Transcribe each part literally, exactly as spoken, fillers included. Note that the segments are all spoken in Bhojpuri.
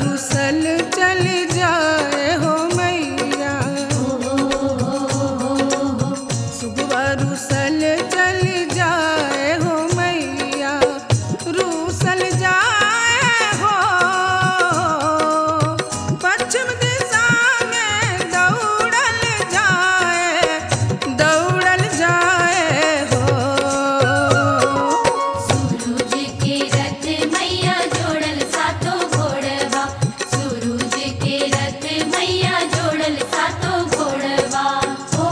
रुसल चल जाए हो मैया, सुगवा रुसल चल जाए हो मैया, रुसल जाए हो पश्चिम दिशा में दौड़ल जाए, दौड़ल जाए हो। सूरज के रथ मैया जोड़ल सातो घोड़वा, सूरज के रथ मैया जोड़ल सातो घोड़वा। हो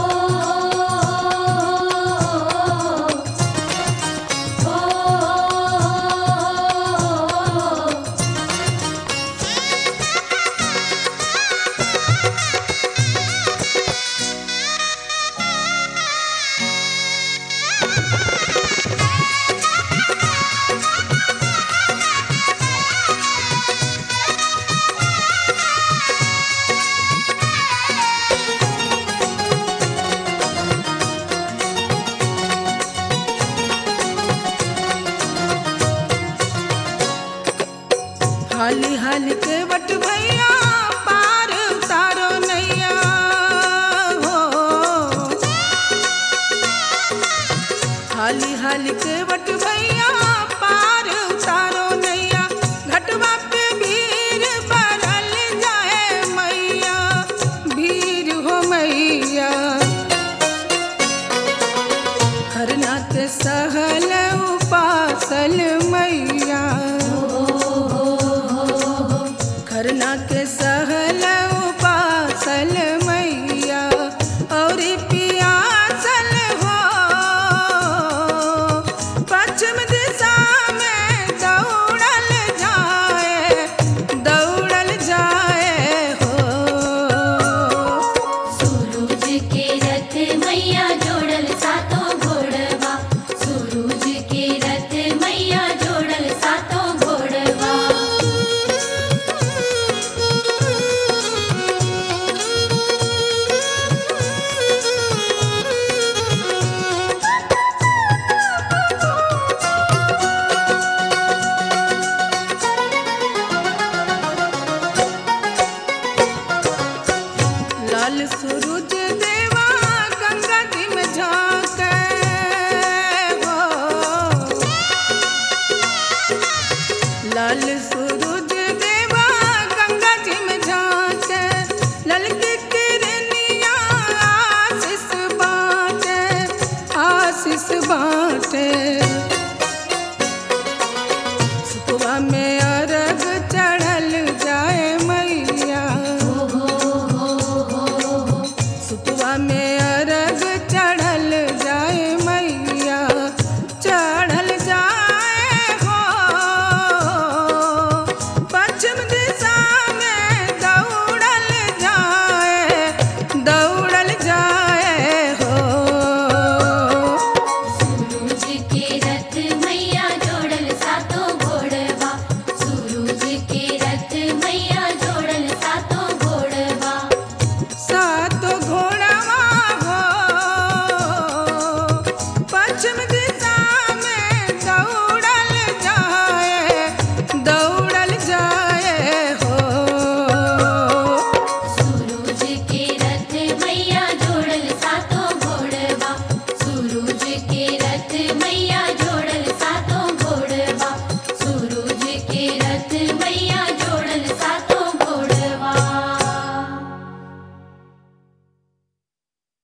हाली हाली के वट भैया पार उतारो नैया हो, हाली हाली के वट भैया पार उतारो नैया, घटवा पे भीड़ बढ़ल जाए मैया, भीड़ हो मैया, खरना के सहल उपासल मैया, खरना के सह